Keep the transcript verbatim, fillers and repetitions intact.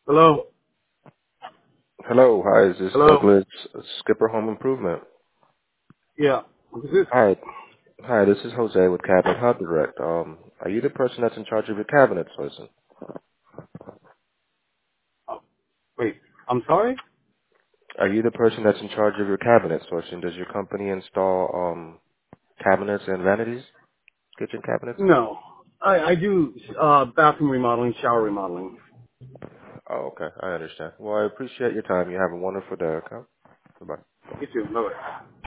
Hello? Hello, hi, is this Hello? Douglas Skipper Home Improvement? Yeah. Who's this? Hi, hi, this is Jose with Cabinet Hub Direct. Um, are you the person that's in charge of your cabinet sourcing? Oh, wait. I'm sorry? Are you the person that's in charge of your cabinet sourcing? Does your company install um cabinets and vanities, kitchen cabinets? No. I, I do uh, bathroom remodeling, shower remodeling. Oh, okay, I understand. Well, I appreciate your time. You have a wonderful day. Okay, bye. You too. Bye-bye.